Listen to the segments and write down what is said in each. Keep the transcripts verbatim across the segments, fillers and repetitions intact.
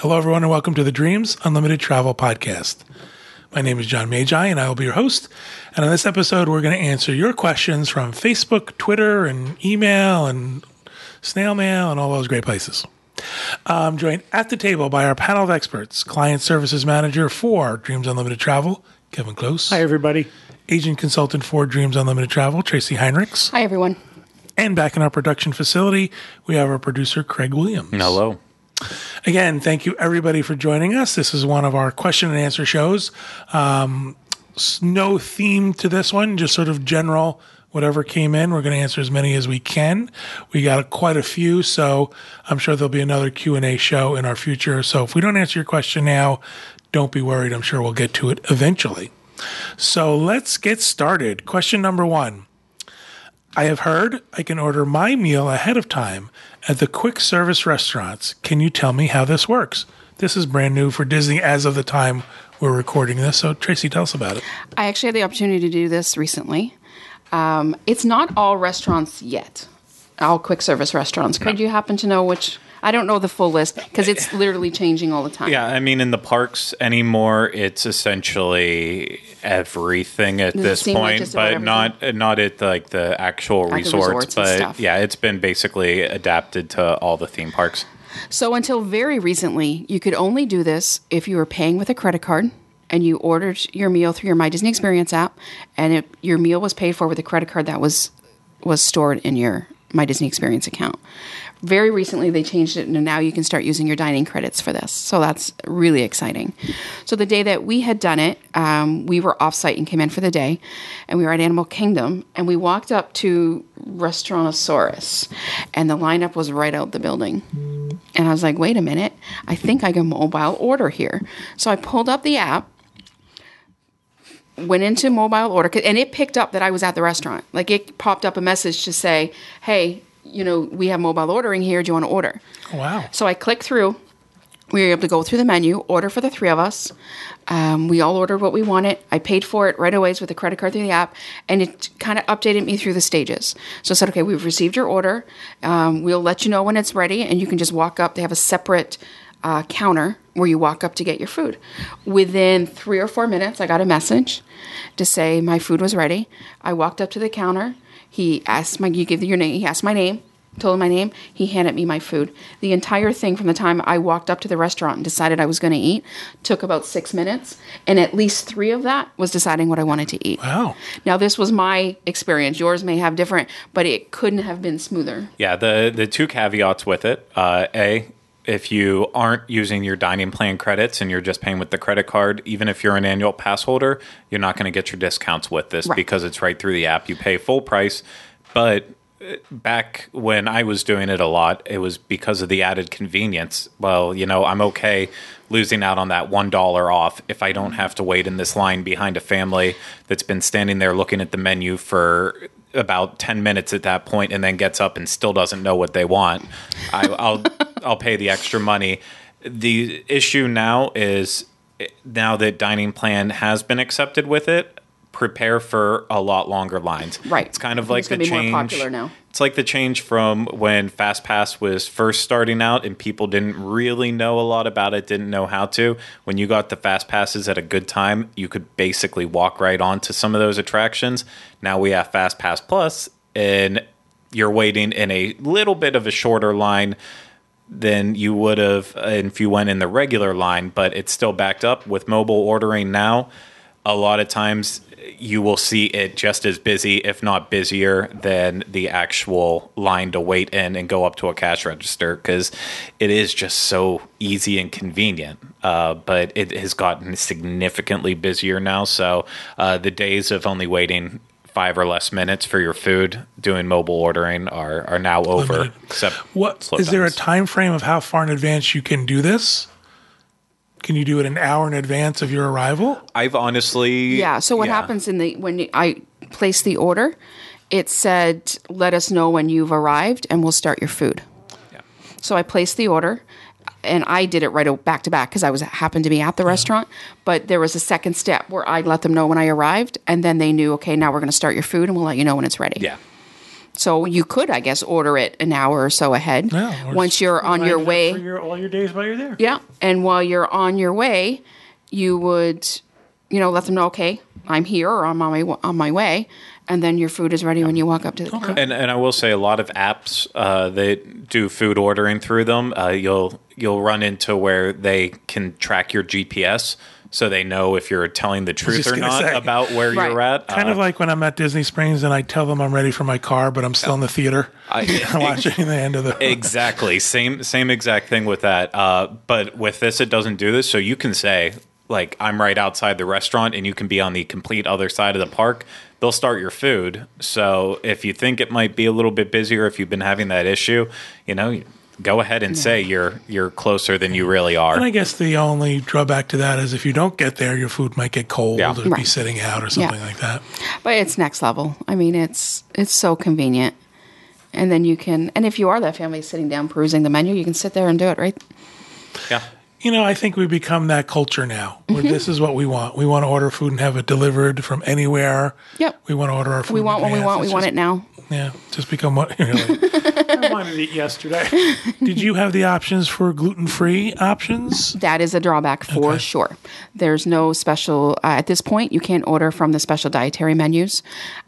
Hello, everyone, and welcome to the Dreams Unlimited Travel Podcast. My name is John Magi, and I will be your host. And on this episode, we're going to answer your questions from Facebook, Twitter, and email, and snail mail, and all those great places. I'm joined at the table by our panel of experts, Client Services Manager for Dreams Unlimited Travel, Kevin Close. Hi, everybody. Agent Consultant for Dreams Unlimited Travel, Tracy Heinrichs. Hi, everyone. And back in our production facility, we have our producer, Craig Williams. Hello. Again, thank you, everybody, for joining us. This is one of our question and answer shows. Um, no theme to this one, just sort of general, whatever came in. We're going to answer as many as we can. We got quite a few, so I'm sure there'll be another Q and A show in our future. So if we don't answer your question now, don't be worried. I'm sure we'll get to it eventually. So let's get started. Question number one. I have heard I can order my meal ahead of time at the quick service restaurants. Can you tell me how this works? This is brand new for Disney as of the time we're recording this. So, Tracy, tell us about it. I actually had the opportunity to do this recently. Um, it's not all restaurants yet, all quick service restaurants. Could no. you happen to know which? I don't know the full list because it's literally changing all the time. Yeah, I mean, in the parks anymore, it's essentially everything at this point, like but not not at like the actual at resorts. The resorts but yeah, it's been basically adapted to all the theme parks. So until very recently, you could only do this if you were paying with a credit card and you ordered your meal through your My Disney Experience app, and it, your meal was paid for with a credit card that was was stored in your My Disney Experience account. Very recently, they changed it, and now you can start using your dining credits for this. So that's really exciting. So the day that we had done it, um, we were off-site and came in for the day, and we were at Animal Kingdom, and we walked up to Restaurantosaurus, and the lineup was right out the building. And I was like, wait a minute, I think I can mobile order here. So I pulled up the app, went into mobile order, and it picked up that I was at the restaurant. Like, it popped up a message to say, hey, you know, we have mobile ordering here. Do you want to order? Wow. So I clicked through. We were able to go through the menu, order for the three of us. Um, we all ordered what we wanted. I paid for it right away with a credit card through the app, and it kind of updated me through the stages. So it said, okay, we've received your order. Um, we'll let you know when it's ready, and you can just walk up. They have a separate uh, counter where you walk up to get your food. Within three or four minutes, I got a message to say my food was ready. I walked up to the counter. He asked my, you give your name, he asked my name, told him my name, he handed me my food. The entire thing from the time I walked up to the restaurant and decided I was going to eat took about six minutes, and at least three of that was deciding what I wanted to eat. Wow. Now, this was my experience. Yours may have different, but it couldn't have been smoother. Yeah, the, the two caveats with it, uh, A, if you aren't using your dining plan credits and you're just paying with the credit card, even if you're an annual pass holder, you're not going to get your discounts with this right. because it's right through the app. You pay full price. But back when I was doing it a lot, it was because of the added convenience. Well, you know, I'm okay losing out on that one dollar off if I don't have to wait in this line behind a family that's been standing there looking at the menu for about ten minutes at that point and then gets up and still doesn't know what they want. I, I'll I'll pay the extra money. The issue now is, now that dining plan has been accepted with it, prepare for a lot longer lines. Right. It's kind of like the be change. More popular now. It's like the change from when FastPass was first starting out and people didn't really know a lot about it, didn't know how to. When you got the FastPasses at a good time, you could basically walk right onto some of those attractions. Now we have FastPass Plus, and you're waiting in a little bit of a shorter line than you would have if you went in the regular line, but it's still backed up. With mobile ordering now, a lot of times you will see it just as busy, if not busier, than the actual line to wait in and go up to a cash register, because it is just so easy and convenient. Uh, but it has gotten significantly busier now. So uh, the days of only waiting five or less minutes for your food doing mobile ordering are, are now over. Except what is there a time frame of how far in advance you can do this? Can you do it an hour in advance of your arrival? I've honestly... Yeah, so what yeah. happens in the when I placed the order, it said, let us know when you've arrived and we'll start your food. Yeah. So I placed the order, and I did it right back to back because I was happened to be at the yeah. restaurant, but there was a second step where I let them know when I arrived, and then they knew, okay, now we're going to start your food and we'll let you know when it's ready. Yeah. So you could, I guess, order it an hour or so ahead. Yeah, or once you're on your Line it up way. for your, all your days while you're there. Yeah, and while you're on your way, you would, you know, let them know, okay, I'm here or I'm on my on my way, and then your food is ready when you walk up to the car. And and I will say a lot of apps uh, that do food ordering through them, uh, you'll you'll run into where they can track your G P S. So they know if you're telling the truth just or gonna not say. about where Right. you're at. Kind Uh, of like when I'm at Disney Springs and I tell them I'm ready for my car, but I'm still in the theater I- watching the end of the. Exactly. Same same exact thing with that. Uh, but with this, it doesn't do this. So you can say, like, I'm right outside the restaurant, and you can be on the complete other side of the park. They'll start your food. So if you think it might be a little bit busier, if you've been having that issue, you know, go ahead and say you're you're closer than you really are. And I guess the only drawback to that is if you don't get there, your food might get cold Yeah. or be Right. sitting out or something like that. But it's next level. I mean, it's it's so convenient. And then you can, and if you are that family sitting down perusing the menu, you can sit there and do it, right? Yeah. You know, I think we've become that culture now where Mm-hmm. this is what we want. We want to order food and have it delivered from anywhere. Yep. We want to order our food. We in want what we advance. want. We It's want just- it now. Yeah, just become what. You know, I wanted it yesterday. did you have the options for gluten free options? That is a drawback for Okay. sure. There's no special, uh, at this point, you can't order from the special dietary menus.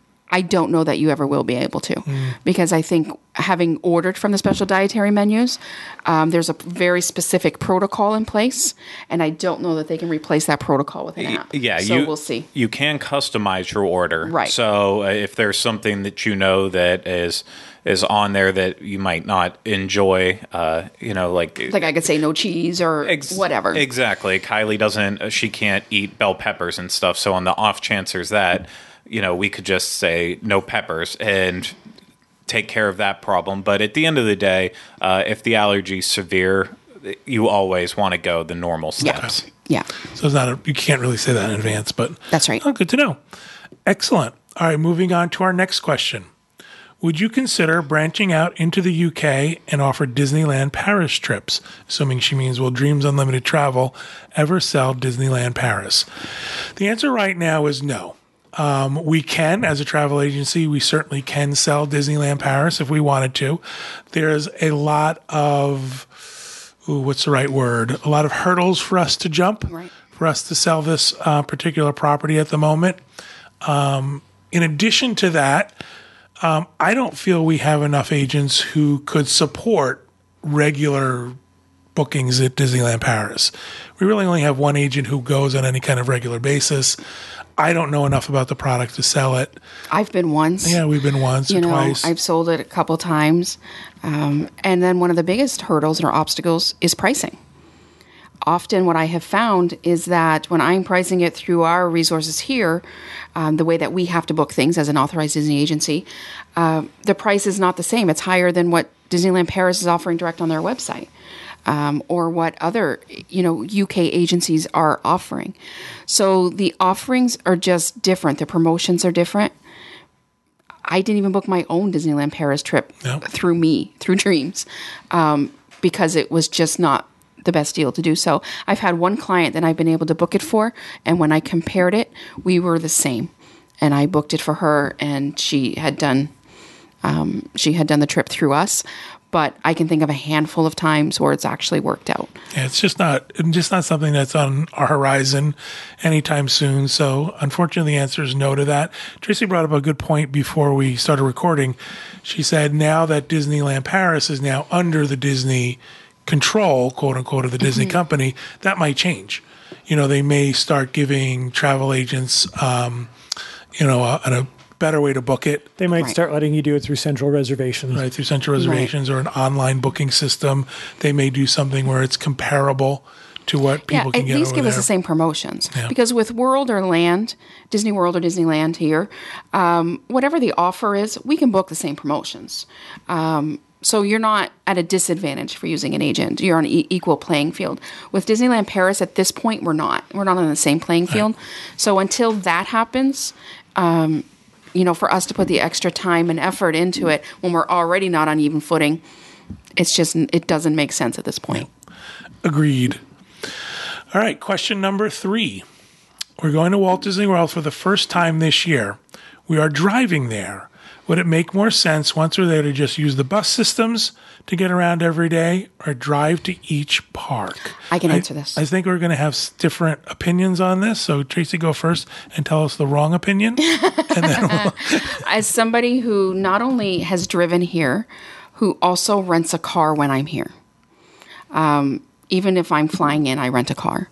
I don't know that you ever will be able to because I think having ordered from the special dietary menus, um, there's a very specific protocol in place, and I don't know that they can replace that protocol with an app. Yeah, so you, we'll see. You can customize your order, Right. So uh, if there's something that you know that is is on there that you might not enjoy, uh, you know, like Like I could say no cheese or Ex- whatever. Exactly. Kylie doesn't. uh, She can't eat bell peppers and stuff. So on the off chance there's that, you know, we could just say no peppers and take care of that problem. But at the end of the day, uh, if the allergy's severe, you always want to go the normal steps. Yeah, So it's not a, you can't really say that in advance, but that's right. oh, good to know. Excellent. All right, moving on to our next question. Would you consider branching out into the U K and offer Disneyland Paris trips? Assuming she means will Dreams Unlimited Travel ever sell Disneyland Paris? The answer right now is no. Um, we can, as a travel agency, we certainly can sell Disneyland Paris if we wanted to. There's a lot of, ooh, what's the right word? A lot of hurdles for us to jump, Right. for us to sell this uh, particular property at the moment. Um, in addition to that, um, I don't feel we have enough agents who could support regular bookings at Disneyland Paris. We really only have one agent who goes on any kind of regular basis. I don't know enough about the product to sell it. I've been once. Yeah, we've been once you or know, twice. I've sold it a couple times. Um, and then one of the biggest hurdles or obstacles is pricing. Often what I have found is that when I'm pricing it through our resources here, um, the way that we have to book things as an authorized Disney agency, uh, the price is not the same. It's higher than what Disneyland Paris is offering direct on their website. Um, or what other, you know, U K agencies are offering. So the offerings are just different. The promotions are different. I didn't even book my own Disneyland Paris trip Yep. through me, through Dreams, um, because it was just not the best deal to do so. I've had one client that I've been able to book it for, and when I compared it, we were the same. And I booked it for her, and she had done, um, she had done the trip through us. But I can think of a handful of times where it's actually worked out. Yeah, it's just not just not something that's on our horizon anytime soon. So unfortunately, the answer is no to that. Tracy brought up a good point before we started recording. She said now that Disneyland Paris is now under the Disney control, quote unquote, of the Disney company, that might change. You know, they may start giving travel agents, um, you know, a, a better way to book it. They might Right. start letting you do it through central reservations. Right, through central reservations or an online booking system. They may do something where it's comparable to what people Yeah, can at get least over give there. us the same promotions. Yeah. Because with World or Land, Disney World or Disneyland here, um, whatever the offer is, we can book the same promotions. Um, so you're not at a disadvantage for using an agent. You're on an e- equal playing field. With Disneyland Paris, at this point, we're not. We're not on the same playing field. So until that happens, um, you know, for us to put the extra time and effort into it when we're already not on even footing, it's just, it doesn't make sense at this point. Agreed. All right, question number three. We're going to Walt Disney World for the first time this year. We are driving there. Would it make more sense once we're there to just use the bus systems to get around every day or drive to each park? I can answer this. I think we're going to have s- different opinions on this. So, Tracy, go first and tell us the wrong opinion. And then we'll, As somebody who not only has driven here, who also rents a car when I'm here, um, even if I'm flying in, I rent a car.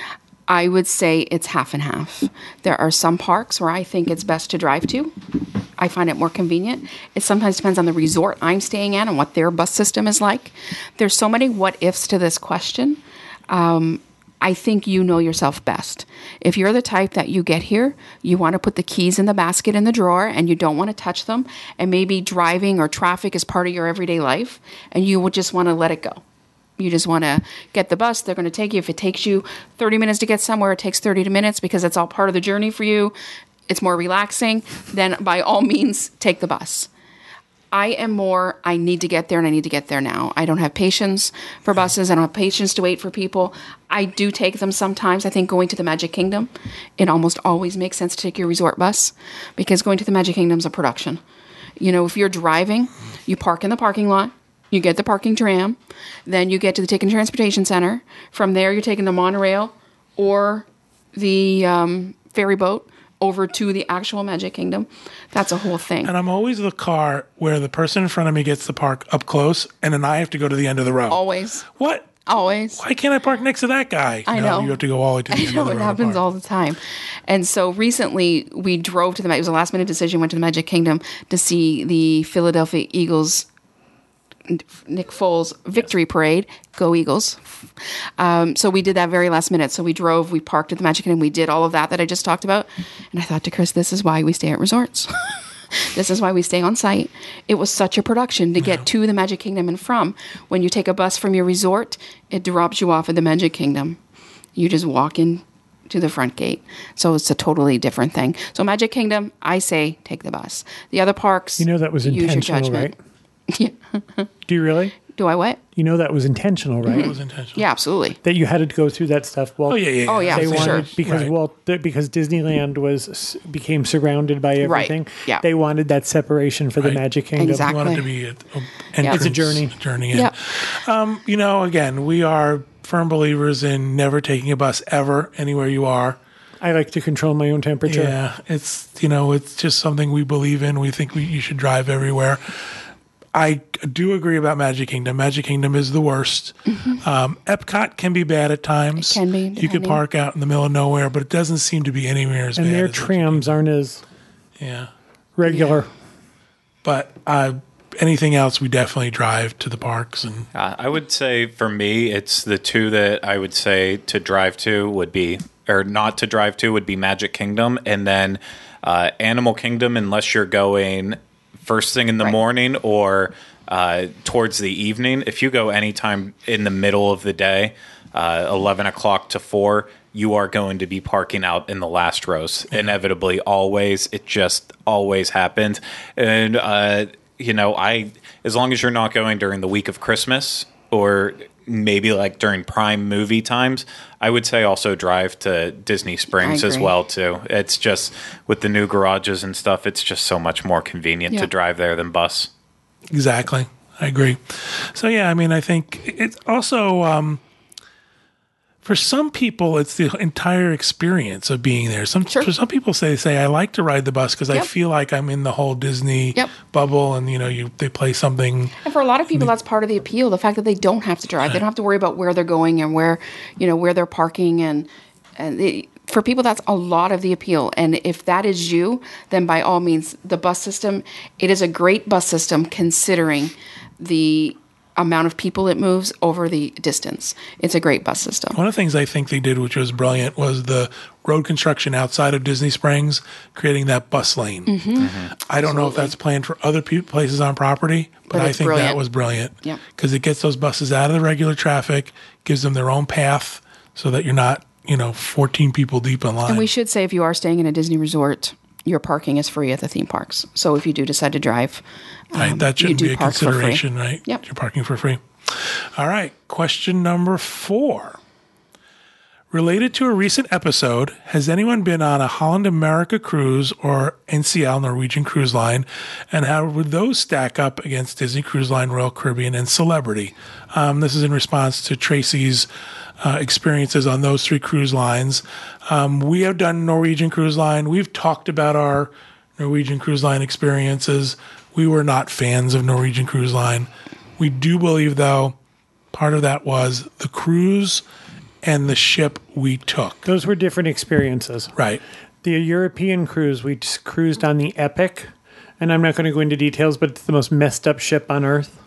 I would say it's half and half. There are some parks where I think it's best to drive to. I find it more convenient. It sometimes depends on the resort I'm staying at and what their bus system is like. There's so many what ifs to this question. Um, I think you know yourself best. If you're the type that you get here, you want to put the keys in the basket in the drawer and you don't want to touch them, and maybe driving or traffic is part of your everyday life, and you would just want to let it go. You just want to get the bus. They're going to take you. If it takes you thirty minutes to get somewhere, it takes thirty minutes because it's all part of the journey for you. It's more relaxing. Then by all means, take the bus. I am more, I need to get there and I need to get there now. I don't have patience for buses. I don't have patience to wait for people. I do take them sometimes. I think going to the Magic Kingdom, it almost always makes sense to take your resort bus because going to the Magic Kingdom is a production. You know, if you're driving, you park in the parking lot. You get the parking tram, then you get to the Ticket and Transportation Center. From there, you're taking the monorail or the um, ferry boat over to the actual Magic Kingdom. That's a whole thing. and I'm always the car where the person in front of me gets to park up close, and then I have to go to the end of the row. Always. What? Always. Why can't I park next to that guy? I No, know. You have to go all the way to the I end know of the it row to happens park. all the time. And so recently we drove to the, it was a last minute decision, went to the Magic Kingdom to see the Philadelphia Eagles Nick Foles victory parade. Go Eagles. Um, so we did that very last minute. So we drove, we parked at the Magic Kingdom, we did all of that that I just talked about. And I thought to Chris, this is why we stay at resorts. This is why we stay on site. It was such a production to get to the Magic Kingdom and from. When you take a bus from your resort, it drops you off at the Magic Kingdom. You just walk in to the front gate. So it's a totally different thing. So Magic Kingdom, I say take the bus. The other parks, You know that was use your intentional, judgment. right? Do you really? Do I what? You know that was intentional, right? It was intentional. Yeah, absolutely. That you had to go through that stuff. Well, Oh, yeah, yeah. Oh, yeah, They for wanted sure. because Right. well th- because Disneyland was became surrounded by everything. yeah. They wanted that separation for the Right. Magic Kingdom. Exactly. You want it to be an entrance, It's a journey. journey in. Yep. Um, you know, again, we are firm believers in never taking a bus ever anywhere you are. I like to control my own temperature. Yeah, it's you know, it's just something we believe in. We think we, you should drive everywhere. I do agree about Magic Kingdom. Magic Kingdom is the worst. Um, Epcot can be bad at times. It can be, You could depending. park out in the middle of nowhere, but it doesn't seem to be anywhere as And bad. their as trams aren't as yeah. regular. But uh, anything else, we definitely drive to the parks and Uh, I would say for me, it's the two that I would say to drive to would be, or not to drive to would be Magic Kingdom, and then uh, Animal Kingdom, unless you're going first thing in the Right. morning or uh, towards the evening. If you go anytime in the middle of the day, uh, eleven o'clock to four, you are going to be parking out in the last rows. Inevitably, always. It just always happens. And, uh, you know, I as long as you're not going during the week of Christmas or maybe like during prime movie times, I would say also drive to Disney Springs as agree. well too. It's just with the new garages and stuff, it's just so much more convenient Yeah. to drive there than bus. exactly. I agree. So yeah, I mean, I think it's also um, for some people, it's the entire experience of being there. Some Sure. for some people say say I like to ride the bus because I Yep. feel like I'm in the whole Disney Yep. bubble, and you know, you they play something. And for a lot of people, that's part of the appeal. The fact that they don't have to drive, they don't have to worry about where they're going and where, you know, where they're parking, and and they, for people, that's a lot of the appeal. And if that is you, then by all means, the bus system, it is a great bus system considering the amount of people it moves over the distance. It's a great bus system. One of the things I think they did, which was brilliant, was the road construction outside of Disney Springs, creating that bus lane. Mm-hmm. I don't know if that's planned for other pe- places on property, but, But I it's think that brilliant. was brilliant. Yep. Because it gets those buses out of the regular traffic, gives them their own path, so that you're not, you know, fourteen people deep in line. And we should say if you are staying in a Disney resort, your parking is free at the theme parks. So if you do decide to drive, Right, um, that you shouldn't do be a park for free. consideration, right? Yep. You're parking for free. All right, question number four. Related to a recent episode, has anyone been on a Holland America cruise or N C L Norwegian Cruise Line? And how would those stack up against Disney Cruise Line, Royal Caribbean, and Celebrity? Um, this is in response to Tracy's uh, experiences on those three cruise lines. Um, we have done Norwegian Cruise Line. We've talked about our Norwegian Cruise Line experiences. We were not fans of Norwegian Cruise Line. We do believe, though, part of that was the cruise and the ship we took. Those were different experiences. Right. The European cruise, we just cruised on the Epic, and I'm not going to go into details, but it's the most messed up ship on Earth.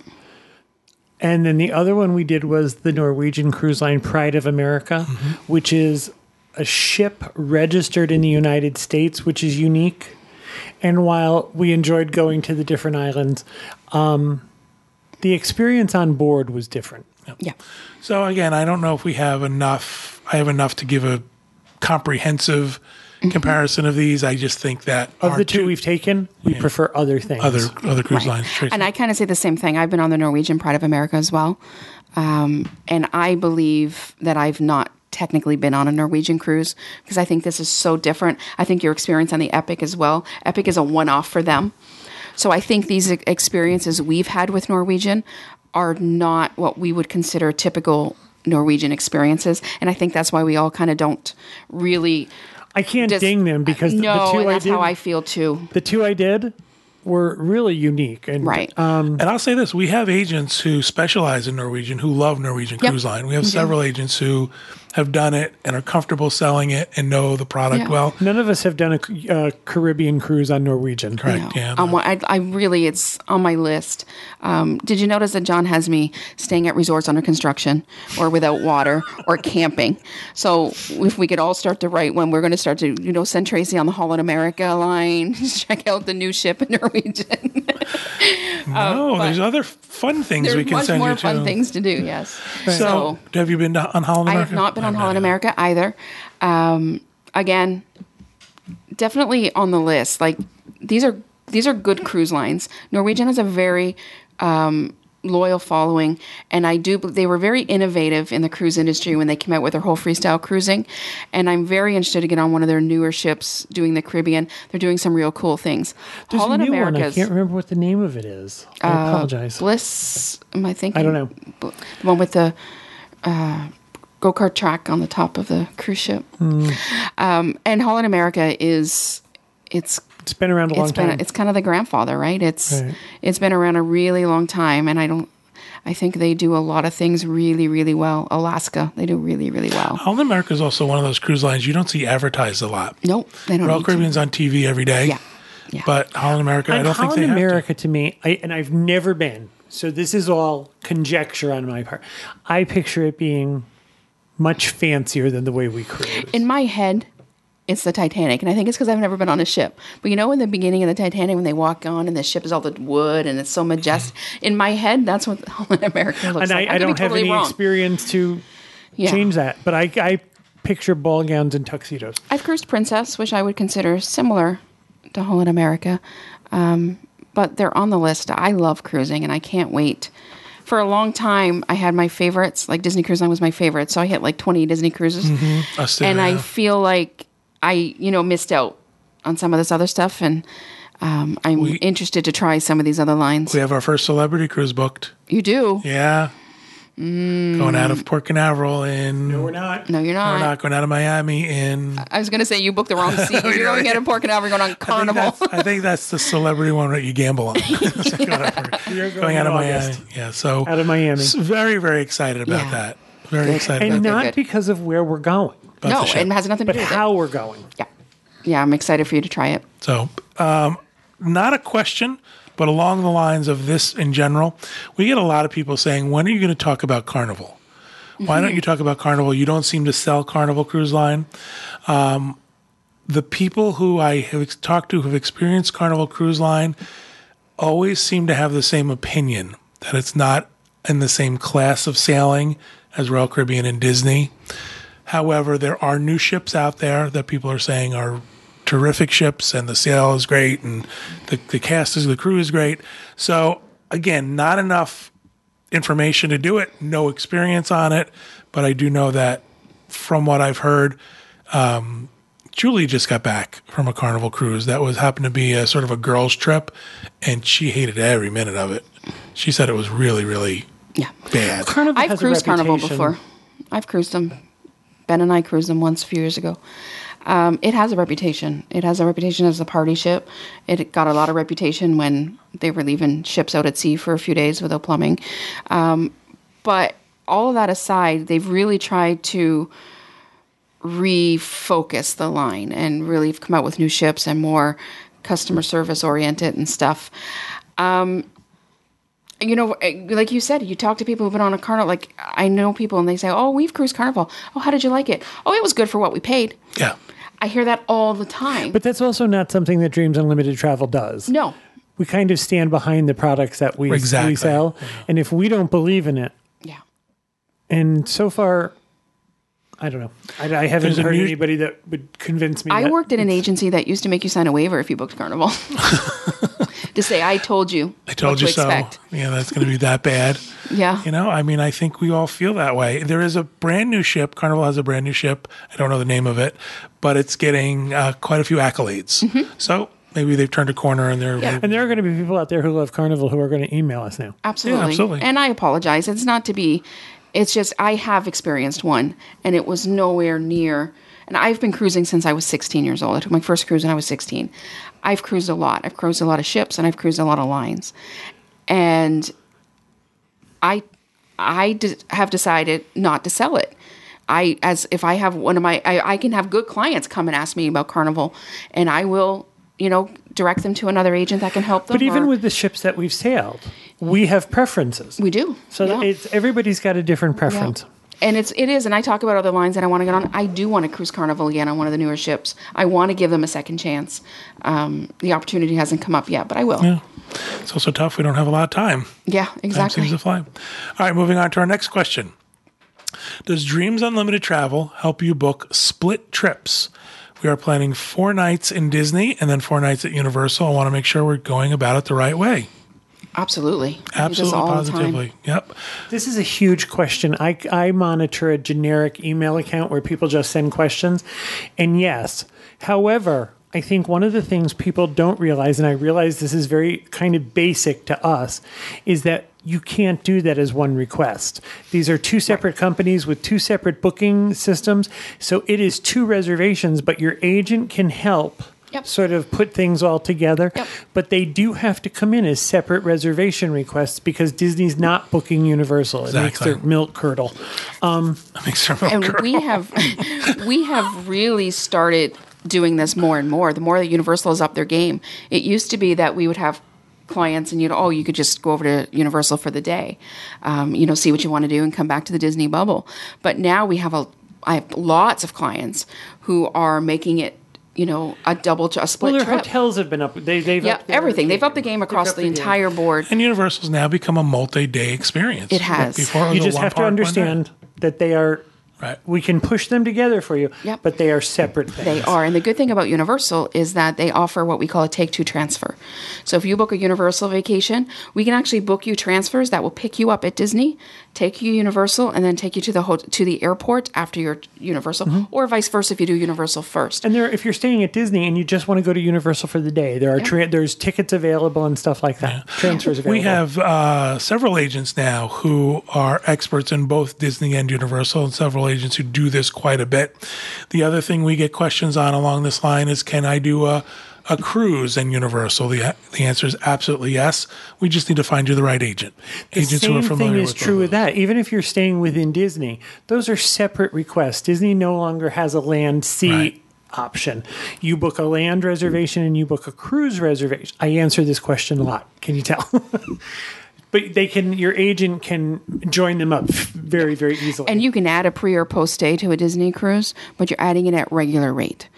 And then the other one we did was the Norwegian Cruise Line Pride of America, mm-hmm. which is a ship registered in the United States, which is unique. And while we enjoyed going to the different islands, um, the experience on board was different. Yeah. So again, I don't know if we have enough. I have enough to give a comprehensive mm-hmm. comparison of these. I just think that of the two, two we've taken, we yeah. prefer other things, other other cruise right. lines. Tracy. And I kind of say the same thing. I've been on the Norwegian Pride of America as well, um, and I believe that I've not technically been on a Norwegian cruise because I think this is so different. I think your experience on the Epic as well. Epic is a one-off for them. So I think these experiences we've had with Norwegian are not what we would consider typical Norwegian experiences. And I think that's why we all kind of don't really... I can't dis- ding them because the, no, the two and I that's did, how I feel too. The two I did were really unique. And, right. Um, and I'll say this, we have agents who specialize in Norwegian, who love Norwegian yep. Cruise Line. We have mm-hmm. several agents who have done it and are comfortable selling it and know the product yeah. well. None of us have done a uh, Caribbean cruise on Norwegian. Correct, no. yeah. Um, I, I really, it's on my list. Um, did you notice that John has me staying at resorts under construction or without water or camping? So if we could all start to write when we're going to start to, you know, send Tracy on the Holland America line, check out the new ship in Norwegian. No, um, there's other fun things we can send you to. There's much more fun things to do, yes. So, so, have you been to, on Holland America? I have not been on Holland America either. Um, again, definitely on the list. Like these are these are good cruise lines. Norwegian has a very um, loyal following, and I do. They were very innovative in the cruise industry when they came out with their whole freestyle cruising. And I'm very interested to get on one of their newer ships doing the Caribbean. They're doing some real cool things. There's Holland a new America's, one. I can't remember what the name of it is. I uh, apologize. Bliss. Am I thinking? I don't know. The one with the. Uh, go-kart track on the top of the cruise ship. Mm. Um, and Holland America is, it's... It's been around a long been, time. It's kind of the grandfather, right? It's right. It's been around a really long time, and I don't... I think they do a lot of things really, really well. Alaska, they do really, really well. Holland America is also one of those cruise lines you don't see advertised a lot. Nope, they don't Royal need Caribbean's to. on T V every day. Yeah. Yeah. But Holland America, and I don't Holland think they America have to. to me, I, and I've never been, so this is all conjecture on my part. I picture it being much fancier than the way we cruise. In my head, it's the Titanic, and I think it's because I've never been on a ship. But you know, in the beginning of the Titanic, when they walk on and the ship is all the wood and it's so majestic. In my head, that's what Holland America looks and like. I, I, I don't have totally any wrong. experience to yeah. change that, but I, I picture ball gowns and tuxedos. I've cruised Princess, which I would consider similar to Holland America, um, but they're on the list. I love cruising, and I can't wait. For a long time, I had my favorites. Like Disney Cruise Line was my favorite, so I hit like twenty Disney cruises, mm-hmm. Us too, and yeah. I feel like I, you know, missed out on some of this other stuff, and um, I'm we, interested to try some of these other lines. We have our first celebrity cruise booked. You do? Yeah. Mm. Going out of Port Canaveral in... No, we're not. No, you're not. We're not going out of Miami in... I was going to say you booked the wrong seat. You're going out of Port Canaveral, you're going on Carnival. I think, I think that's the celebrity one that you gamble on. You're going out of August. Miami. Yeah, so... Out of Miami. Very, very excited about Yeah. that. Very Good. excited And about not good. because of where we're going, about No, the ship. it has nothing to but do with how it. we're going. Yeah. Yeah, I'm excited for you to try it. So, um, not a question, but along the lines of this in general, we get a lot of people saying, when are you going to talk about Carnival? Why don't you talk about Carnival? You don't seem to sell Carnival Cruise Line. Um, the people who I have talked to who have experienced Carnival Cruise Line always seem to have the same opinion, that it's not in the same class of sailing as Royal Caribbean and Disney. However, there are new ships out there that people are saying are terrific ships, and the sail is great, and the, the cast is, the crew is great. So, again, not enough information to do it, no experience on it, but I do know that from what I've heard, um, Julie just got back from a Carnival cruise that was happened to be a sort of a girls' trip, and she hated every minute of it. She said it was really, really Yeah. bad. Carnival I've has a cruised Carnival reputation. before. I've cruised them. Ben and I cruised them once a few years ago. Um, it has a reputation. It has a reputation as a party ship. It got a lot of reputation when they were leaving ships out at sea for a few days without plumbing. Um, but all of that aside, they've really tried to refocus the line and really come out with new ships and more customer service oriented and stuff. Um, you know, like you said, you talk to people who've been on a Carnival. Like, I know people and they say, oh, we've cruised Carnival. Oh, how did you like it? Oh, it was good for what we paid. Yeah. I hear that all the time. But that's also not something that Dreams Unlimited Travel does. No. We kind of stand behind the products that we, Exactly. we sell. Yeah. And if we don't believe in it, Yeah. and so far, I don't know. I, I haven't There's a heard new- anybody that would convince me. I that worked at an it's- agency that used to make you sign a waiver if you booked Carnival. To say, I told you. I told what you to so. expect. Yeah, that's going to be that bad. Yeah. You know, I mean, I think we all feel that way. There is a brand new ship. Carnival has a brand new ship. I don't know the name of it, but it's getting uh, quite a few accolades. So maybe they've turned a corner and they're. Mm-hmm. Yeah. And there are going to be people out there who love Carnival who are going to email us now. Absolutely. Yeah, absolutely. And I apologize. It's not to be, it's just I have experienced one and it was nowhere near. And I've been cruising since I was sixteen years old. I took my first cruise when I was sixteen. I've cruised a lot. I've cruised a lot of ships and I've cruised a lot of lines. And I I d- have decided not to sell it. I as if I have one of my I, I can have good clients come and ask me about Carnival and I will, you know, direct them to another agent that can help them. But even or- with the ships that we've sailed, we have preferences. we do. So yeah. it's everybody's got a different preference. Yeah. And it's it is, and I talk about other lines that I want to get on. I do want to cruise Carnival again on one of the newer ships. I want to give them a second chance. Um, the opportunity hasn't come up yet, but I will. Yeah. It's also tough. We don't have a lot of time. Yeah, Time exactly. seems to fly. All right, moving on to our next question. Does Dreams Unlimited Travel help you book split trips? We are planning four nights in Disney and then four nights at Universal. I want to make sure we're going about it the right way. Absolutely. I do this Absolutely, all the time. positively. Yep. This is a huge question. I, I monitor a generic email account where people just send questions. And yes, however, I think one of the things people don't realize, and I realize this is very kind of basic to us, is that you can't do that as one request. These are two separate companies with two separate booking systems. So it is two reservations, but your agent can help Yep. sort of put things all together. Yep. But they do have to come in as separate reservation requests because Disney's not booking Universal. It makes Exactly. their milk curdle. Makes her And girl. we have we have really started doing this more and more. The more that Universal has upped their game. It used to be that we would have clients and you know, oh, you could just go over to Universal for the day, um, you know, see what you want to do and come back to the Disney bubble. But now we have a, I have lots of clients who are making it, you know, a double, a split Well, their trip. hotels have been up. They, they've Yeah, upped their everything. They've upped the game across upped the the game. entire board. And Universal's now become a multi-day experience. It has. Before it was You a just one have to park, one day. understand that they are. Right. We can push them together for you, Yep. but they are separate things. They are. And the good thing about Universal is that they offer what we call a take two transfer. So if you book a Universal vacation, we can actually book you transfers that will pick you up at Disney, take you Universal, and then take you to the ho- to the airport after your Universal, Mm-hmm. or vice versa if you do Universal first. And there, if you're staying at Disney and you just want to go to Universal for the day, there are tra- there's tickets available and stuff like that. Transfers available. We have uh, several agents now who are experts in both Disney and Universal, and several agents who do this quite a bit. The other thing we get questions on along this line is, can I do a, a cruise in Universal? The, the answer is absolutely yes. We just need to find you the right agent. The Agents same who are familiar thing is with true both. with that. Even if you're staying within Disney, those are separate requests. Disney no longer has a land sea Right. option. You book a land reservation and you book a cruise reservation. I answer this question a lot. Can you tell? But they can. Your agent can join them up very, very easily. And you can add a pre or post stay to a Disney cruise, but you're adding it at regular rate.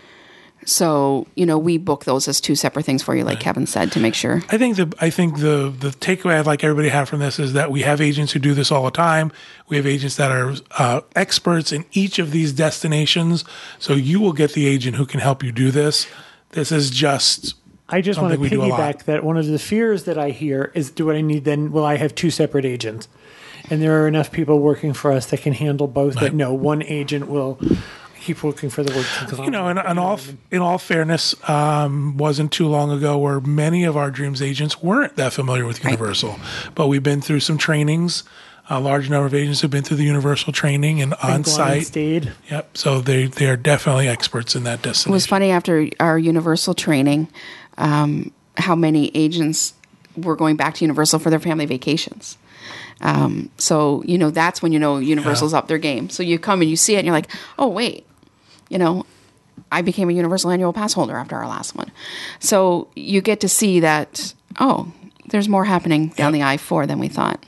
So, you know, we book those as two separate things for you, like Kevin said, to make sure. I think the I think the the takeaway I'd like everybody to have from this is that we have agents who do this all the time. We have agents that are uh, experts in each of these destinations. So you will get the agent who can help you do this. This is just I just I don't want to think we do a lot. piggyback that one of the fears that I hear is, do I need then, will I have two separate agents? And there are enough people working for us that can handle both that no, one agent will keep working for the work. You know, in, in all in all fairness, um, wasn't too long ago where many of our Dreams agents weren't that familiar with Universal, but we've been through some trainings. A large number of agents have been through the Universal training and on site. Stayed. Yep. So they they are definitely experts in that destination. It was funny after our Universal training, um, how many agents were going back to Universal for their family vacations. Um, so, you know, that's when you know Universal's Yeah. up their game. So you come and you see it and you're like, oh, wait, you know, I became a Universal annual pass holder after our last one. So you get to see that, oh, there's more happening down Yep. the I four than we thought.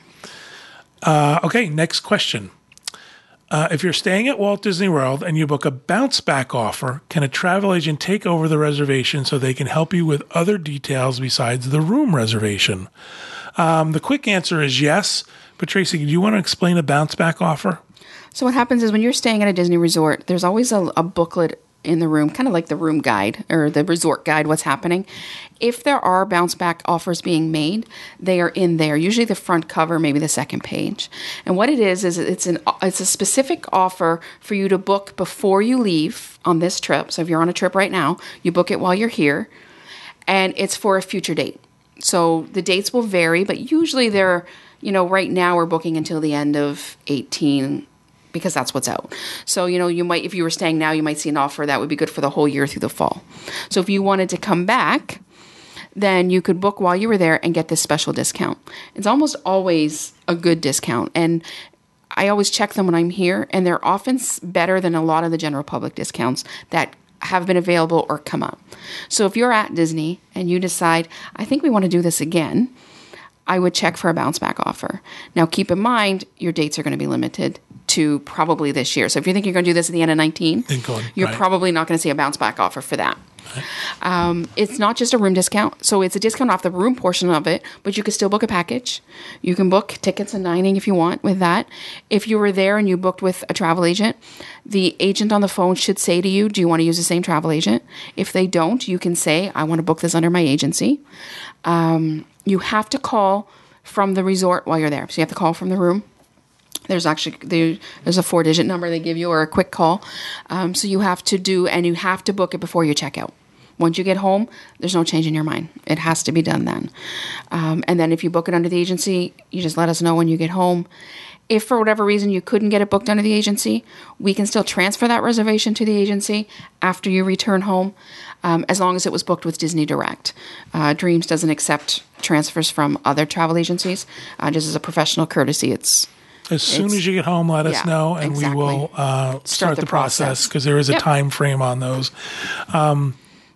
Uh, okay, next question. Uh, if you're staying at Walt Disney World and you book a bounce back offer, can a travel agent take over the reservation so they can help you with other details besides the room reservation? Um, the quick answer is yes. But Tracy, do you want to explain a bounce back offer? So what happens is when you're staying at a Disney resort, there's always a, a booklet in the room, kind of like the room guide or the resort guide, what's happening. If there are bounce back offers being made, they are in there, usually the front cover, maybe the second page. And what it is, is it's an it's a specific offer for you to book before you leave on this trip. So if you're on a trip right now, you book it while you're here, and it's for a future date. So the dates will vary, but usually they're, you know, right now we're booking until the end of eighteen because that's what's out. So, you know, you might, if you were staying now, you might see an offer that would be good for the whole year through the fall. So if you wanted to come back, then you could book while you were there and get this special discount. It's almost always a good discount. And I always check them when I'm here, and they're often better than a lot of the general public discounts that have been available or come up. So if you're at Disney and you decide, I think we want to do this again, I would check for a bounce back offer. Now, keep in mind, your dates are going to be limited to probably this year. So if you think you're going to do this at the end of nineteen, going, you're right. probably not going to see a bounce back offer for that. Right. Um, it's not just a room discount. So it's a discount off the room portion of it, but you can still book a package. You can book tickets and dining if you want with that. If you were there and you booked with a travel agent, the agent on the phone should say to you, do you want to use the same travel agent? If they don't, you can say, I want to book this under my agency. Um, you have to call from the resort while you're there. So you have to call from the room. There's actually there, there's a four-digit number they give you or a quick call. Um, so you have to do, and you have to book it before you check out. Once you get home, there's no change in your mind. It has to be done then. Um, and then if you book it under the agency, you just let us know when you get home. If for whatever reason you couldn't get it booked under the agency, we can still transfer that reservation to the agency after you return home, um, as long as it was booked with Disney Direct. Uh, Dreams doesn't accept transfers from other travel agencies. Uh, just as a professional courtesy, it's As soon It's- as you get home, let us yeah, know, and exactly. we will uh, start, the the process process. because there is a Yep. time frame on those. Um,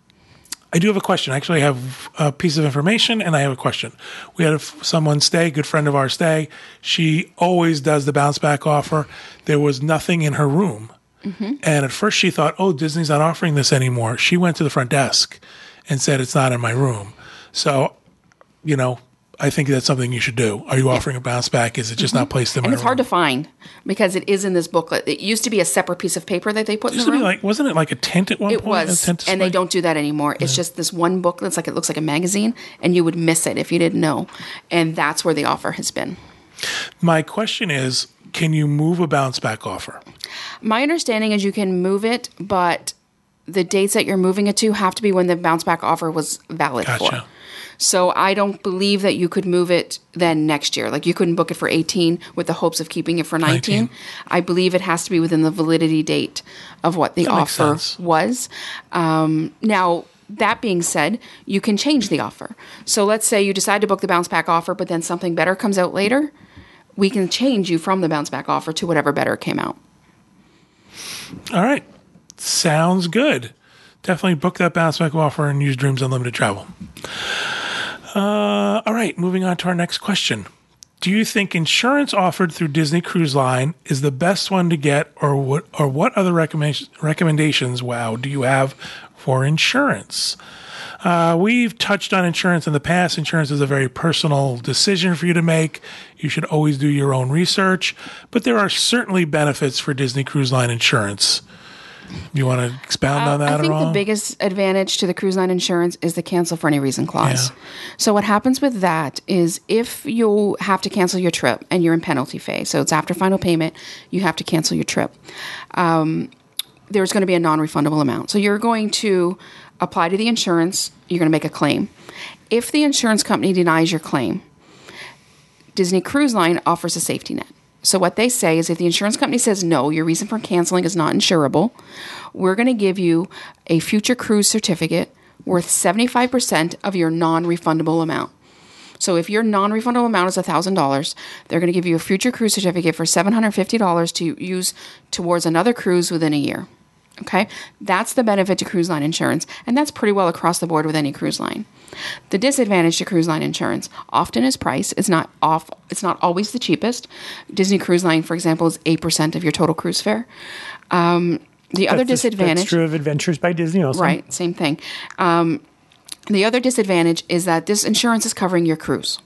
I do have a question. I actually have a piece of information, and I have a question. We had a, someone stay, a good friend of ours stay. She always does the bounce back offer. There was nothing in her room. Mm-hmm. And at first she thought, oh, Disney's not offering this anymore. She went to the front desk and said, it's not in my room. So, you know, I think that's something you should do. Are you offering a bounce back? Is it just not placed in my and room? it's hard to find because it is in this booklet. It used to be a separate piece of paper that they put in Used the to be room. like, wasn't it like a tent at one It point? A was, tent and they display? don't do that anymore. It's just this one booklet. It's like it looks like a magazine, and you would miss it if you didn't know. And that's where the offer has been. My question is, can you move a bounce back offer? My understanding is you can move it, but the dates that you're moving it to have to be when the bounce back offer was valid Gotcha. for. So I don't believe that you could move it then next year. Like you couldn't book it for eighteen with the hopes of keeping it for nineteen. nineteen. I believe it has to be within the validity date of what the That makes offer sense. was. Um, now, that being said, you can change the offer. So let's say you decide to book the bounce back offer, but then something better comes out later. We can change you from the bounce back offer to whatever better came out. All right. Sounds good. Definitely book that bounce back offer and use Dreams Unlimited Travel. Uh, all right. Moving on to our next question. Do you think insurance offered through Disney Cruise Line is the best one to get, or what, or what other recommend- recommendations, wow, do you have for insurance? Uh, we've touched on insurance in the past. Insurance is a very personal decision for you to make. You should always do your own research, but there are certainly benefits for Disney Cruise Line insurance. You want to expound on that I at think all? the biggest advantage to the cruise line insurance is the cancel for any reason clause. Yeah. So what happens with that is if you have to cancel your trip and you're in penalty phase, so it's after final payment, you have to cancel your trip. Um, there's going to be a non-refundable amount. So you're going to apply to the insurance. You're going to make a claim. If the insurance company denies your claim, Disney Cruise Line offers a safety net. So what they say is if the insurance company says, no, your reason for canceling is not insurable, we're going to give you a future cruise certificate worth seventy-five percent of your non-refundable amount. So if your non-refundable amount is one thousand dollars, they're going to give you a future cruise certificate for seven hundred fifty dollars to use towards another cruise within a year. Okay? That's the benefit to cruise line insurance, and that's pretty well across the board with any cruise line. The disadvantage to cruise line insurance often is price. It's not off. It's not always the cheapest. Disney Cruise Line, for example, is eight percent of your total cruise fare. Um, the other That's, disadvantage, that's true of Adventures by Disney also. right? Same thing. Um, the other disadvantage is that this insurance is covering your cruise.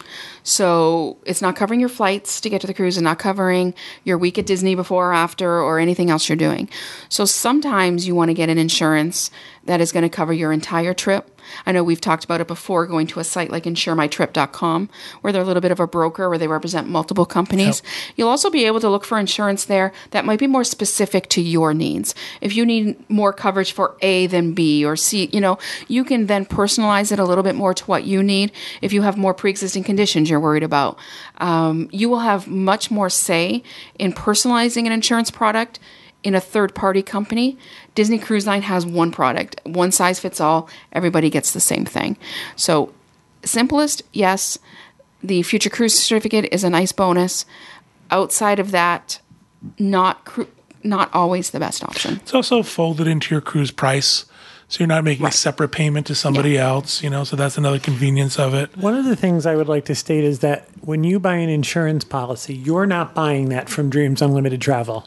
So it's not covering your flights to get to the cruise and not covering your week at Disney before or after or anything else you're doing. So sometimes you want to get an insurance that is going to cover your entire trip. I know we've talked about it before, going to a site like insure my trip dot com, where they're a little bit of a broker, where they represent multiple companies. Yep. You'll also be able to look for insurance there that might be more specific to your needs. If you need more coverage for A than B or C, you know, you can then personalize it a little bit more to what you need. If you have more pre-existing conditions you're worried about, um, you will have much more say in personalizing an insurance product in a third-party company. Disney Cruise Line has one product, one size fits all. Everybody gets the same thing. So, simplest, yes. The future cruise certificate is a nice bonus. Outside of that, not cru- not always the best option. It's also folded into your cruise price, so you're not making right. a separate payment to somebody yeah. else. You know, so that's another convenience of it. One of the things I would like to state is that when you buy an insurance policy, you're not buying that from Dreams Unlimited Travel.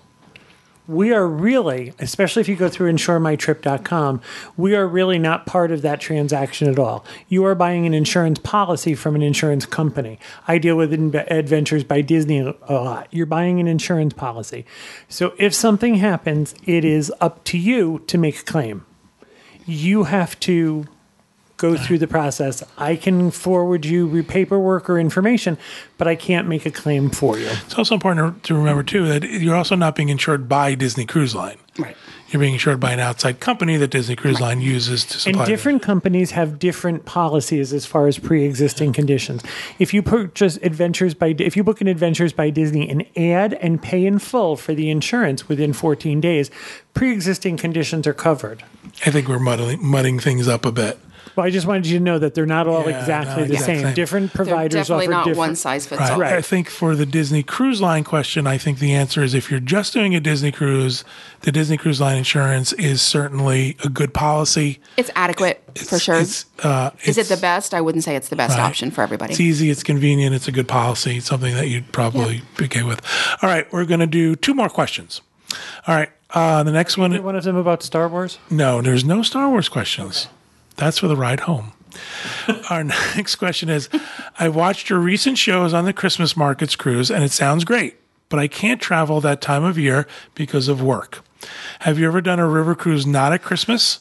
We are really, especially if you go through insure my trip dot com, we are really not part of that transaction at all. You are buying an insurance policy from an insurance company. I deal with Adventures by Disney a lot. You're buying an insurance policy. So if something happens, it is up to you to make a claim. You have to go through the process. I can forward you paperwork or information, but I can't make a claim for you. It's also important to remember, too, that you're also not being insured by Disney Cruise Line. Right. You're being insured by an outside company that Disney Cruise right. Line uses to supply. And different companies have different policies as far as pre-existing conditions. If you purchase Adventures by, if you book an Adventures by Disney and add and pay in full for the insurance within fourteen days, pre-existing conditions are covered. I think we're muddling, mudding things up a bit. Well, I just wanted you to know that they're not all Yeah, exactly no, the yeah, same. same. Different providers They're definitely offer not different. one size fits Right. all. Right. I think for the Disney Cruise Line question, I think the answer is if you're just doing a Disney cruise, the Disney Cruise Line insurance is certainly a good policy. It's adequate It's, for sure. It's, uh, Is it it's- the best? I wouldn't say it's the best Right. option for everybody. It's easy. It's convenient. It's a good policy. It's something that you'd probably Yeah. be okay with. All right. We're going to do two more questions. All right. Uh, the next one. One of them about Star Wars? No, there's no Star Wars questions. Okay. That's for the ride home. Our next question is, I watched your recent shows on the Christmas Markets cruise, and it sounds great, but I can't travel that time of year because of work. Have you ever done a river cruise not at Christmas?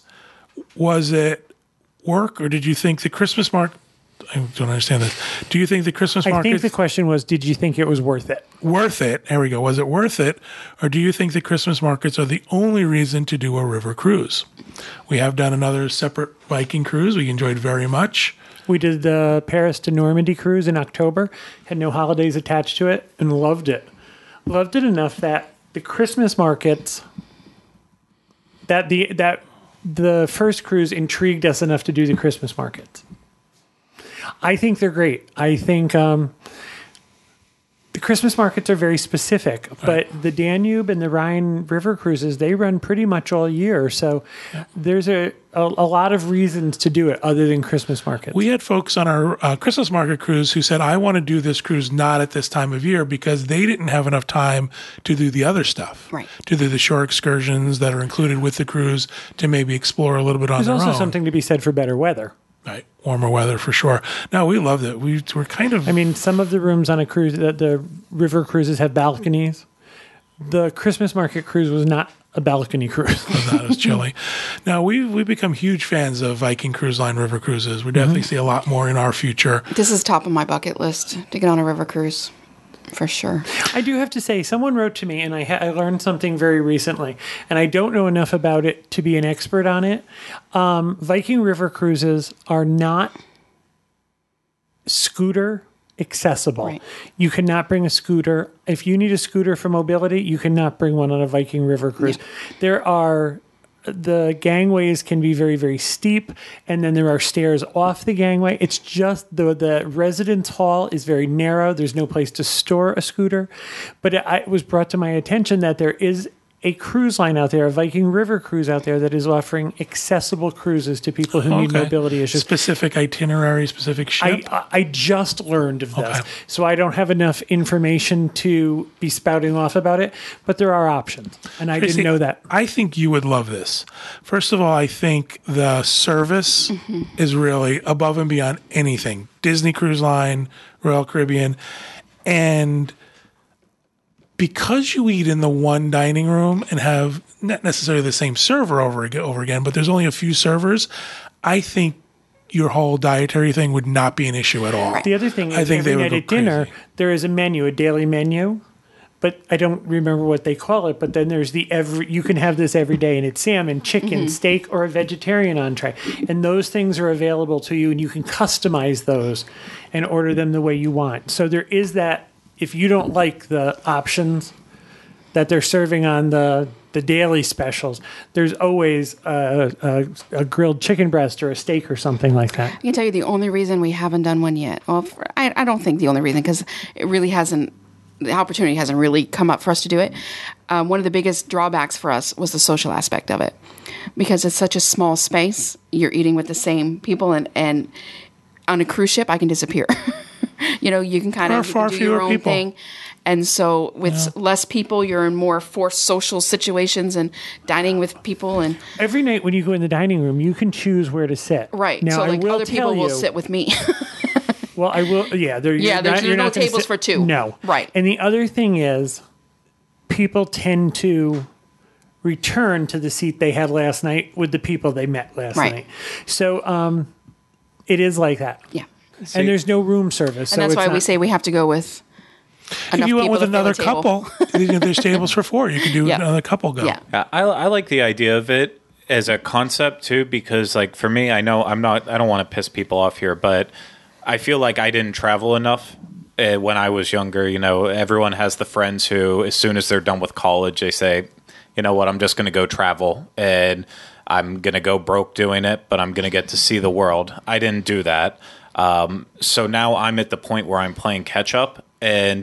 Was it work, or did you think the Christmas market... I don't understand this. Do you think the Christmas I market... think the question was, did you think it was worth it? Worth it. There we go. Was it worth it? Or do you think the Christmas markets are the only reason to do a river cruise? We have done another separate Viking cruise we enjoyed very much. We did the Paris to Normandy cruise in October, had no holidays attached to it, and loved it. Loved it enough that the Christmas markets, that the that the first cruise intrigued us enough to do the Christmas markets. I think they're great. I think um, the Christmas markets are very specific, but right. the Danube and the Rhine River cruises, they run pretty much all year. So yeah. there's a, a, a lot of reasons to do it other than Christmas markets. We had folks on our uh, Christmas market cruise who said, I want to do this cruise not at this time of year because they didn't have enough time to do the other stuff, right. to do the shore excursions that are included with the cruise, to maybe explore a little bit on there's their own. There's also something to be said for better weather. Right. Warmer weather for sure. No, we loved it. We were kind of... I mean, some of the rooms on a cruise, the, the river cruises have balconies. The Christmas market cruise was not a balcony cruise. That is chilly. Now we've we've become huge fans of Viking Cruise Line river cruises. We definitely see a lot more in our future. This is top of my bucket list to get on a river cruise, for sure. I do have to say, someone wrote to me, and I, ha- I learned something very recently, and I don't know enough about it to be an expert on it. Um, Viking river cruises are not scooter accessible. Right. You cannot bring a scooter. If you need a scooter for mobility, you cannot bring one on a Viking river cruise. Yeah. There are the gangways can be very, very steep, and then there are stairs off the gangway. It's just the the residence hall is very narrow. There's no place to store a scooter. But it, it was brought to my attention that there is a cruise line out there, a Viking River cruise out there that is offering accessible cruises to people who need Okay. mobility issues. Specific itinerary, specific ship. I, I just learned of this, Okay. so I don't have enough information to be spouting off about it, but there are options, and I Tracy, didn't know that. I think you would love this. First of all, I think the service Mm-hmm. is really above and beyond anything. Disney Cruise Line, Royal Caribbean, and because you eat in the one dining room and have not necessarily the same server over again, over again, but there's only a few servers, I think your whole dietary thing would not be an issue at all. The other thing is, I think every they would night go at dinner, crazy. there is a menu, a daily menu, but I don't remember what they call it. But then there's the every, you can have this every day, and it's salmon, chicken, steak, or a vegetarian entree. And those things are available to you, and you can customize those and order them the way you want. So there is that, if you don't like the options that they're serving on the the daily specials, there's always a, a, a grilled chicken breast or a steak or something like that. I can tell you the only reason we haven't done one yet. Well, for, I, I don't think the only reason, because it really hasn't, the opportunity hasn't really come up for us to do it. Um, one of the biggest drawbacks for us was the social aspect of it, because it's such a small space. You're eating with the same people, and, and on a cruise ship, I can disappear. You know, you can kind There of are far do fewer your own people. thing. And so with less people, you're in more forced social situations and dining with people. And Every night when you go in the dining room, you can choose where to sit. right. Now, so I like will other tell people will you, sit with me. Well, I will. Yeah, there. Yeah, you're there's not, you're no not gonna tables sit- for two. No. Right. And the other thing is, people tend to return to the seat they had last night with the people they met last Right. night. So, um, it is like that. Yeah. And there's no room service. And so that's it's why we not- say we have to go with If enough you went people with to fill a another table. couple, there's tables for four. You can do Yeah. another couple go. Yeah. Yeah, I, I like the idea of it as a concept too, because like for me, I know I'm not, I don't want to piss people off here, but I feel like I didn't travel enough uh, when I was younger. You know, everyone has the friends who, as soon as they're done with college, they say, you know what, I'm just going to go travel and I'm going to go broke doing it, but I'm going to get to see the world. I didn't do that. Um, so now I'm at the point where I'm playing catch up, and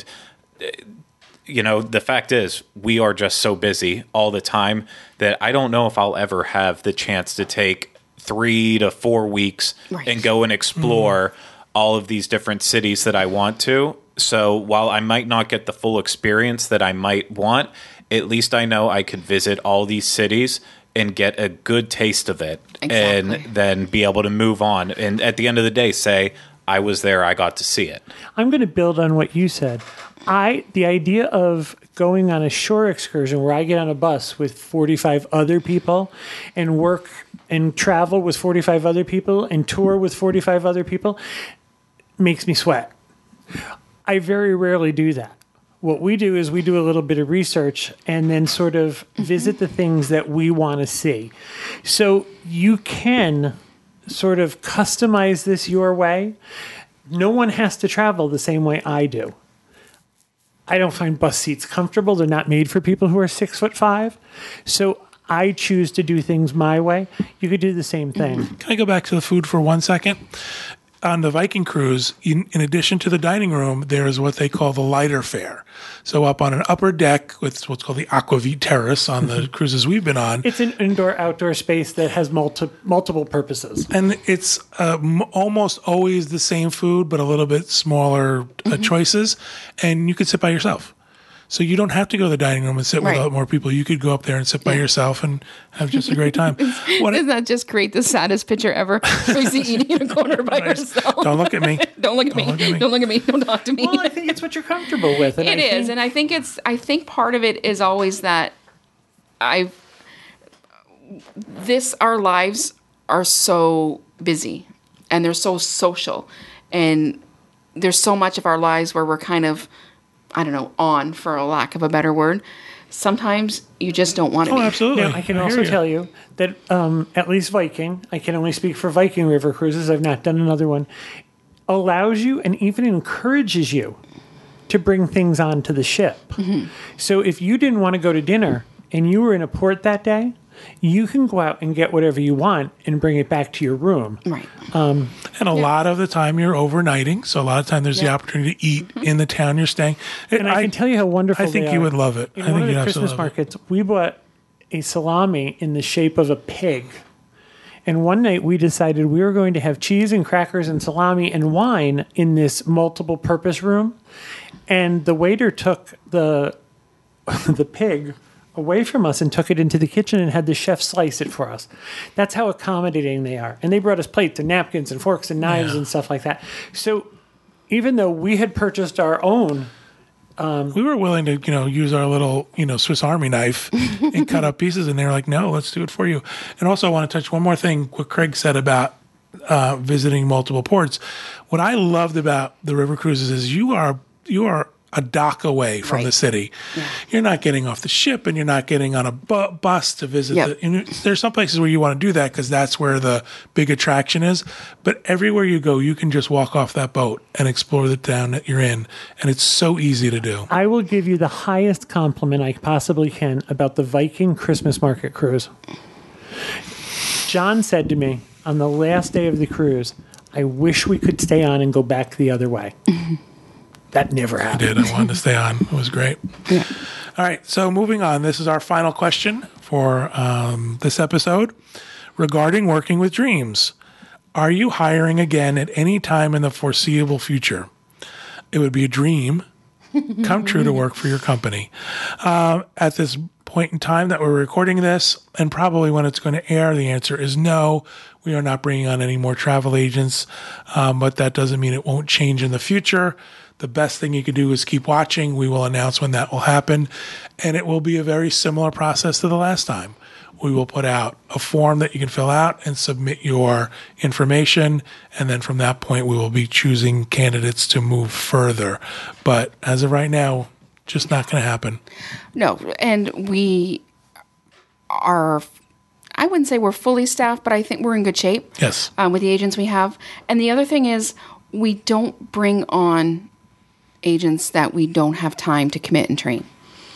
you know, the fact is we are just so busy all the time that I don't know if I'll ever have the chance to take three to four weeks Right. and go and explore all of these different cities that I want to. So while I might not get the full experience that I might want, at least I know I could visit all these cities and get a good taste of it, Exactly. and then be able to move on. And at the end of the day, say, I was there, I got to see it. I'm going to build on what you said. I the idea of going on a shore excursion where I get on a bus with forty-five other people and work and travel with forty-five other people and tour with forty-five other people makes me sweat. I very rarely do that. What we do is we do a little bit of research and then sort of visit the things that we want to see. So you can sort of customize this your way. No one has to travel the same way I do. I don't find bus seats comfortable. They're not made for people who are six foot five. So I choose to do things my way. You could do the same thing. Can I go back to the food for one second? On the Viking cruise, in, in addition to the dining room, there is what they call the lighter fare. So up on an upper deck with what's called the Aquavit Terrace on the cruises we've been on, It's an indoor-outdoor space that has multi- multiple purposes. and it's uh, m- almost always the same food, but a little bit smaller uh, choices, and you could sit by yourself. So you don't have to go to the dining room and sit Right. with more people. You could go up there and sit by yourself and have just a great time. What, Doesn't that just create the saddest picture ever? Tracy eating in a corner by herself. don't look at me. Don't look at me. look at me. Don't look at me. Don't talk to me. Well, I think it's what you're comfortable with. And It I is, think- and I think it's. I think part of it is always that I've this our lives are so busy and they're so social, and there's so much of our lives where we're kind of, I don't know, on, for a lack of a better word. Sometimes you just don't want to Oh, be. absolutely. Now, I can I also hear you. tell you that um, at least Viking, I can only speak for Viking River Cruises, I've not done another one, allows you and even encourages you to bring things onto the ship. Mm-hmm. So if you didn't want to go to dinner and you were in a port that day, you can go out and get whatever you want and bring it back to your room. Right. And a lot of the time you're overnighting, so a lot of time there's the Yeah. opportunity to eat in the town you're staying. It- And I, can tell you how wonderful I think they you are. would love it. In I one think of you'd the absolutely Christmas love it. markets, we bought a salami in the shape of a pig. And one night we decided we were going to have cheese and crackers and salami and wine in this multiple purpose room. And the waiter took the the pig away from us and took it into the kitchen and had the chef slice it for us. That's how accommodating they are. And they brought us plates and napkins and forks and knives Yeah. and stuff like that. So even though we had purchased our own, We were willing to, you know, use our little, you know, Swiss Army knife and cut up pieces, and they were like, "No, let's do it for you." And also, I want to touch one more thing. What Craig said about uh, visiting multiple ports. What I loved about the river cruises is you are you are a dock away from Right. the city. You're not getting off the ship, and you're not getting on a bu- bus to visit. Yep. The, you know, there's some places where you want to do that because that's where the big attraction is. But everywhere you go, you can just walk off that boat and explore the town that you're in, and it's so easy to do. I will give you the highest compliment I possibly can about the Viking Christmas market cruise. John said to me on the last day of the cruise, I wish we could stay on and go back the other way. That never I happened. did. I wanted to stay on. It was great. All right. So moving on. This is our final question for um, this episode regarding working with dreams. Are you hiring again at any time in the foreseeable future? It would be a dream come true to work for your company. Um, at this point in time that we're recording this, and probably when it's going to air, the answer is no. We are not bringing on any more travel agents, um, but that doesn't mean it won't change in the future. The best thing you can do is keep watching. We will announce when that will happen, and it will be a very similar process to the last time. We will put out a form that you can fill out and submit your information, and then from that point, we will be choosing candidates to move further. But as of right now, just not going to happen. No, and we are, I wouldn't say we're fully staffed, but I think we're in good shape Yes. um, with the agents we have. And the other thing is, we don't bring on agents that we don't have time to commit and train.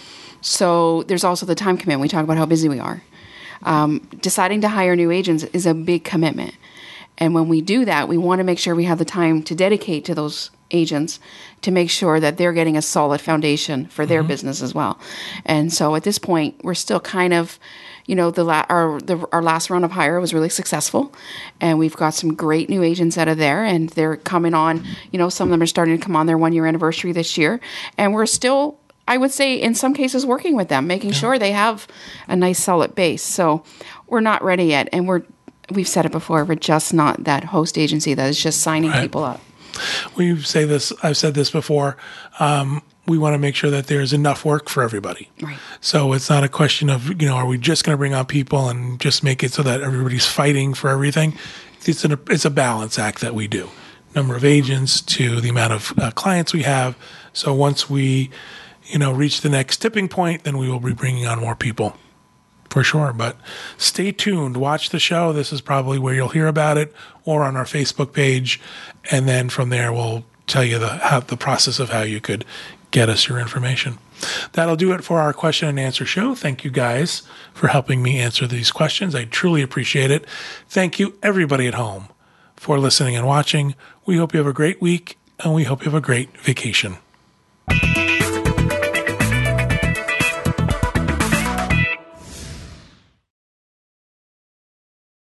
So there's also the time commitment. We talk about how busy we are. Um, deciding to hire new agents is a big commitment. And when we do that, we want to make sure we have the time to dedicate to those agents to make sure that they're getting a solid foundation for their business as well. And so at this point, we're still kind of, you know, the, la- our, the our last round of hire was really successful, and we've got some great new agents out of there, and they're coming on. You know, some of them are starting to come on their one year anniversary this year, and we're still, I would say, in some cases, working with them, making sure they have a nice solid base. So we're not ready yet, and we're we've said it before, we're just not that host agency that is just signing Right. people up. We say this, I've said this before. Um, we want to make sure that there's enough work for everybody. Right. So it's not a question of, you know, are we just going to bring on people and just make it so that everybody's fighting for everything? It's an, it's a balance act that we do. Number of agents to the amount of uh, clients we have. So once we, you know, reach the next tipping point, then we will be bringing on more people. For sure, but stay tuned. Watch the show. This is probably where you'll hear about it, or on our Facebook page, and then from there we'll tell you the how, the process of how you could get us your information. That'll do it for our question and answer show. Thank you guys for helping me answer these questions. I truly appreciate it. Thank you everybody at home for listening and watching. We hope you have a great week, and we hope you have a great vacation.